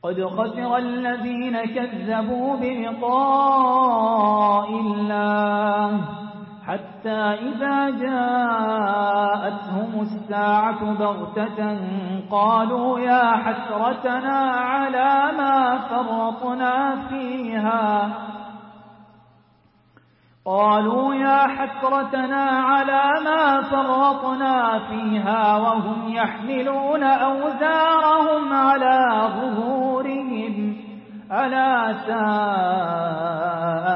قد خسر الذين كذبوا بلقاء الله حتى إذا جاءتهم الساعة بغتة قالوا يا حسرتنا على ما فرطنا فيها وهم يحملون أوزارهم على ظهورهم ألا ساء